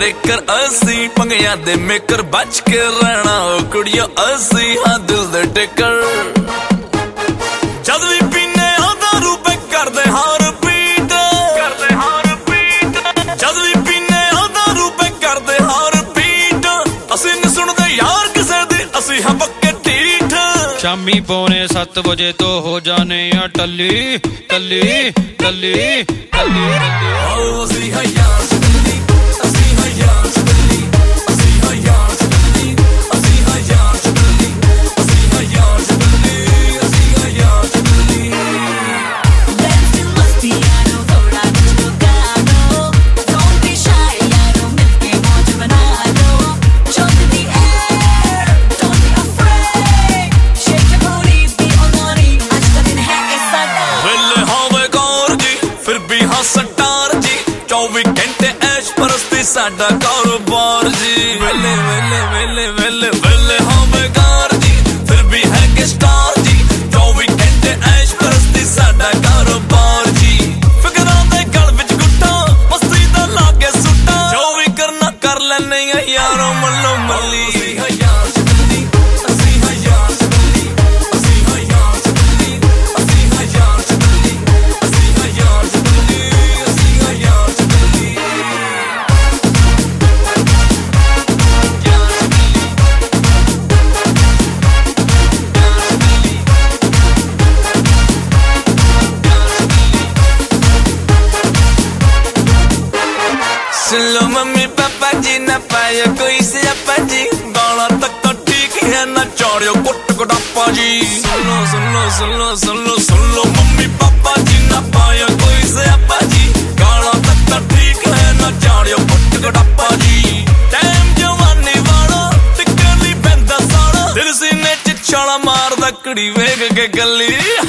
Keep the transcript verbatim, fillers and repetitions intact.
Breaker ਅਸੀਂ ਪੰਗਿਆਂ ਦੇ maker ਬਚ ਕੇ ਰਹਿਣਾ ਉਹ ਕੁੜੀਓ ਅਸੀਂ ਹਾਂ ਦਿਲ ਦੇ ਟੇਕਰ ਜਦ ਵੀ ਪੀਨੇ ਉਹਦਾ ਰੂਪ ਕਰਦੇ ਹਾਂ ਰਿਪੀਟ ਕਰਦੇ ਹਾਂ ਰਿਪੀਟ ਜਦ ਵੀ ਪੀਨੇ ਉਹਦਾ ਰੂਪ ਕਰਦੇ ਹਾਂ ਰਿਪੀਟ ਅਸੀਂ ਨਹੀਂ ਸੁਣਦੇ ਯਾਰ ਕਿਸੇ ਦੀ ਅਸੀਂ ਹਾਂ ਪੱਕੇ ਢੀਠ शामी पौने सत्त बजे तो हो जाने या टल्ली टल्ली टल्ली टल्ली ਅਸੀਂ ਹਾਂ ਯਾਰ ਟੱਲੀ ਅਸੀਂ ਹਾਂ ਯਾਰ ਟੱਲੀ ਅਸੀਂ ਹਾਂ ਯਾਰ ਟੱਲੀ ਅਸੀਂ ਹਾਂ ਯਾਰ ਟੱਲੀ ਅਸੀਂ ਹਾਂ ਯਾਰ ਟੱਲੀ ਅਸੀਂ ਹਾਂ ਯਾਰ ਟੱਲੀ Let's do mastiano, थोड़ा मुझको गानो. Don't be shy, यारो मिलके मौज बना लो. Jump in the air, don't be afraid. Shake your booty, be on money. आज का दिन है ऐसा ना. ਵੇਲੇ ਹੋਵੇ ਗੌਰ ਜੀ ਫਿਰ ਵੀ ਹਾਂ ਸਟਾਰ ਜੀ ਚੌਵੀ ਘੰਟੇ ਐਸ਼ ਪਰਸਤੀ ਸਾਡਾ ਕਾਰੋਬਾਰ ਜੀ ਵੇਲੇ ਵੇਲੇ ਵੇਲੇ ਵੇਲੇ ਵੇਲੇ ਹੋਵੇ ਗੌਰ ਜੀ ਫਿਰ ਵੀ ਹੈਗੇ ਸਟਾਰ ਜੀ ਚੌਵੀ ਘੰਟੇ ਐਸ਼ ਪਰਸਤੀ ਸਾਡਾ ਕਾਰੋਬਾਰ ਜੀ ਫਿਕਰਾਂ ਦੇ ਗਲ ਵਿੱਚ ਗੁੱਟਾਂ ਮਸਤੀ ਦਾ ਲਾ ਕੇ ਸੁੱਟਾਂ ਜੋ ਵੀ ਕਰਨਾ ਕਰ ਲੈਨੇ ਆ ਯਾਰੋ ਮੱਲੋ ਮੱਲੀ ਅਸੀਂ ਹਾਂ ਯਾਰ ਟੱਲੀ ਅਸੀਂ ਹਾਂ ਯਾਰ ਟੱਲੀ ਅਸੀਂ ਹਾਂ ਯਾਰ ਟੱਲੀ ਅਸੀਂ ਹਾਂ ਯਾਰ ਟੱਲੀ ਅਸੀਂ ਹਾਂ ਯਾਰ ਟੱਲੀ ਅਸੀਂ ਹਾਂ ਯਾਰ ਟੱਲੀ सुन लो मम्मी पापा जी ना पाया कोई सियापा जी गाना तक तो ठीक है ना चौड़ियो कुट कुटापा जी सुन लो सुन लो सुन लो सुन लो सुन लो मम्मी पापा जी ना पाया कोई सियापा जी गाना तक तो ठीक है ना चौड़ियो कुट कुटापा जी टाइम जवानी वाला टिकली पैंदा साड़ा दिल सीने च छाला मारदा कुड़ी वेख के गली